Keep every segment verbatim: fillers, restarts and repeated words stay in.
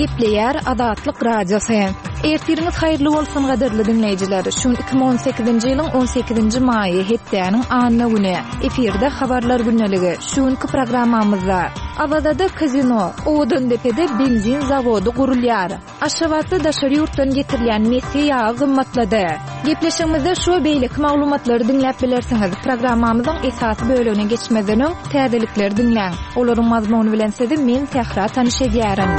Gepleyer Adatlyk Radiosu. Ertiriniz hayırlı bolsun gaderli dinleyijiler. Şun iki bin on sekizinji ýylyň on sekizinji maýy hepdeniň anyny güni. Eferde habarlar günneligi. Şunky programmamyzda Abadada kazino, Oğudun Depede benzin zavodu gurulýar. Aşgabatda daşary ýurtdan getirilen mesi ýagy gymmatlady. Gepleşigimizde şu beýlik maglumatlary dinläp bilersiňiz. Programmamyzyň esasy bölügine geçmeden öň täzelikleri dinläň. Olaryň mazmuny bilen sizi men Sehra tanyş edýärim.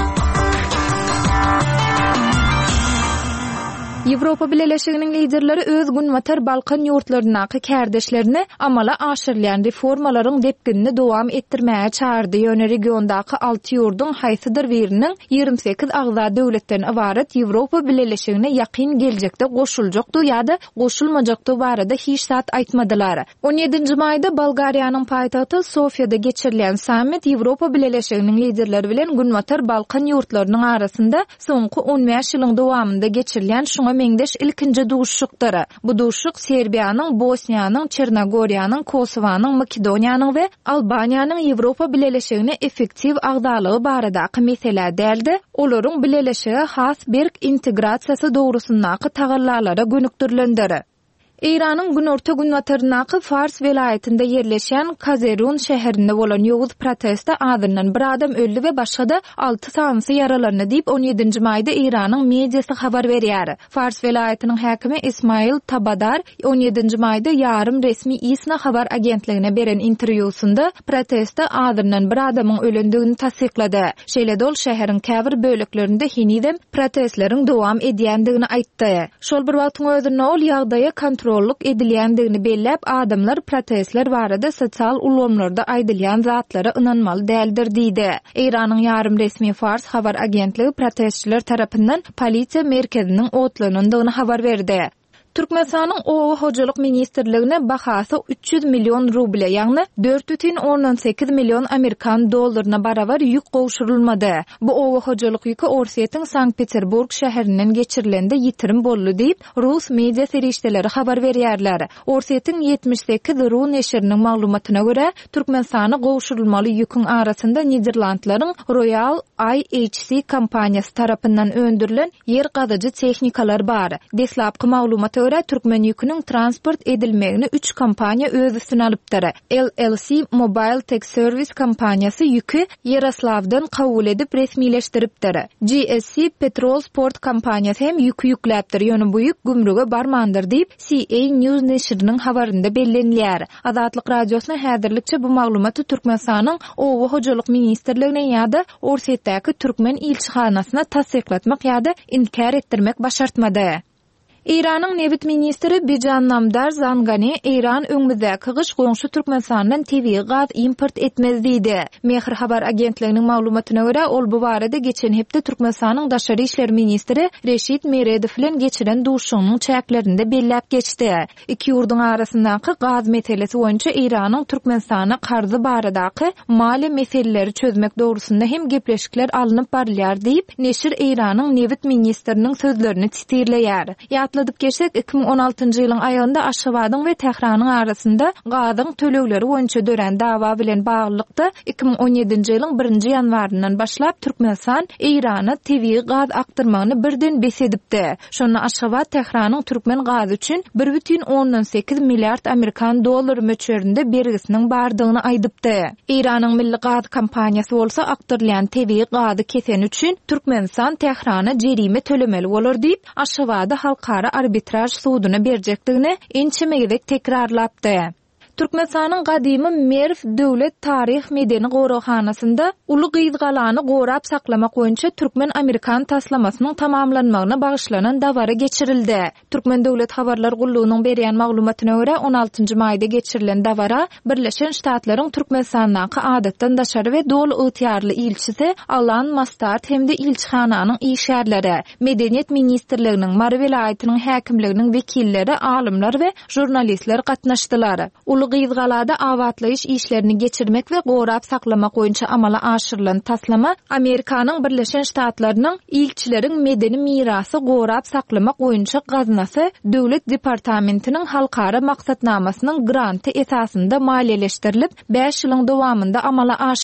Ýewropa Birleşiginiň liderleri öz günmatar Balkan ýurtlarynaky kärdeşlerini amala aşyrlayan reformalaryň depginini dowam etdirmäge çağırdy. Ýöne regiondaky alty ýurdun haýsydyr biriniň ýygrimi sekiz agza döwletden ibaret Ýewropa Birleşigine ýakyn geljekde goşuljakdy ýa-da goşulmajakdy barada hiç zat aýtmadylar. on ýedinji maýda Bolgariýanyň paýtagty Sofiýada geçirilen sammit Ýewropa Birleşiginiň liderleri bilen günmatar Balkan ýurtlarynyň arasynda soňky on beş ýylyň dowamynda geçirilen şuňa meňdeş ilkinji duşşukdyr. Bu duşşuk Serbiýanyň, Bosniýanyň, Çernogoriýanyň, Kosowanyň, Makedoniýanyň we Albaniýanyň Ýewropa Birleşigine effektiv agdalygy baradaky mesele däldi. Olaryň birleşige has bir integrasiýasy dogrusundaky tagallarlara gönükdirilendir. İran'ın günorta günwatarynaky Fars welaýetinde yerleşen Kazerun şäherinde bolan ýowuz protesta adından bir adam öldü we başga alty sanyny yaralandy diýip on ýedinji maýda İran'yň mediasy habar berýär. Fars welaýetiniň häkimi Ismail Tabadar on ýedinji maýda ýarym resmi İSNA habar agentligine beren interwýusunda protesta adından bir adamyň ölendigini tasdiklady. Şeýle ol şäheriň käbir böleklerinde hinidem protestleriň dowam edýändigini aýtdy. Şol bir wagtyň özünde ol ýagdaýa kontrol Kontrolluk edilýändigini belläp adamlar protestler barada sosial ulamlarda aýdylýan zatlara ynanmaly däldir diýdi. Iranyň ýarym resmi Fars habar agentligi protestçiler tarapyndan polisiýa merkeziniň otlanandygyny habar berdi. Türkmenistanyň Owa hojalyk ministrligine bahasy üç ýüz million ruble, ýagny dört бүтүn on sekiz million Amerikan dollaryna barabar ýük gowşurulmady. Bu Owa hojalyk ýüki Orsetň Sankt-Peterburg şäherinden geçirilende ýitirim boldy diýip Rus media serişdeleri habar berýärler. Orsetň ýetmiş sekiz Ru neşiriniň maglumatyna görä, Türkmenistany gowşurulmaly ýükiň arasynda Niderlandlaryň Royal I H C kompaniýasy tarapyndan öndürilen ýer gazyjy tehnikalar bar. Deslapky maglumata göre Türkmen ýüküniň transport edilmegini üç kompaniýa öz üstüne alypdyr. L L C Mobile Tech Service kompaniýasy ýükü Yaroslavdan kabul edip resmileşdiripdir. G S C Petrol Sport kompaniýasy hem ýükü ýükläpdir. Ýöne bu ýük gümrüge barmandyr diýip C A News neşiriniň habarynda bellenilýär. Adatlyk radiosyna häzirlikçe bu maglumaty Türkmenistanyň Owa hojalyk ministrligine ýa-da Orsetdäki Türkmen ilçihanasyna tasdiklatmak ýa-da inkar etdirmek başartmady. İran'ın Nevit Ministri Bijan Namdar Zangani, İran öňümüzdäki gyş goňşy Türkmenistandan tebii gaz import etmez diýdi. Mehr habar agentliginiň maglumatyna görä, ol bu barada geçen hepde Türkmenistanyň daşary işler ministri Reşit Meredow bilen geçiren duşugynyň çäklerinde belläp geçdi. Iki ýurdun arasyndaky gaz meselesi boýunça İran'yň Türkmenistana garzy baradaky mali meseleleri çözmek dogrusunda hem gepleşikler alınıp barylýar diýip neşir İran'yň Nevit ministriniň sözlerini titirleýär. Atladyp geçsek iki bin on altynjy ýylyň aýagynda Aşgabatyň we Tehranyň arasynda gazyň tölegleri boýunça dören dawa bilen baglykda iki bin on ýedinji ýylyň birinji ýanwaryndan başlap Türkmenistan İrana tebii gaz aktarmagyny birden besedipdi. Şonu Aşgabat Tehranyň Türkmen gazy üçin bir бүтүn on sekiz milliard Amerikan dollary möçberinde bergisiniň bardygyny aýdypdy. İranyň milli gaz kompaniýasy bolsa aktarılan tebii gazy kesen üçin Türkmenistan Tehrana jerime tölemeli bolar diýip Aşgabatda halka arbitraj suuduna berjekdigini ençemegidek tekrarlapdy. Türkmenistanyň gadymy Merv Döwlet Taryh Medeni Gorahanasynda uly gyzgalany gorap saklamak boýunça Türkmen Amerikan taslamasynyň tamamlanmagyna bagyşlanan dawara geçirildi. Türkmen Döwlet Habarlar Gullugynyň berýän maglumatyna görä on altynjy maýda geçirilen dawara Birleşen Ştatlaryň Türkmenistandaky adatdan daşary we dolu ýetýärli ilçisi Alan Mastart hemde ilçihananyň işgärleri, Medeniýet ministrliginiň, Mary welaýetiniň häkimliginiň wekilleri, alymlar we jurnalistler gatnaşdylar. gyzgalada awatlaýyş işlerini geçirmek we gorap saklamak boýunça amala aşyrylan taslama Amerikanyň Birleşen Ştatlarynyň ilçileriň medeni mirasy gorap saklamak boýunça gaznasy Döwlet Departamentiniň halkara maksatnamasynyň granty esasynda maliýeleşdirilip beş ýylyň dowamynda amala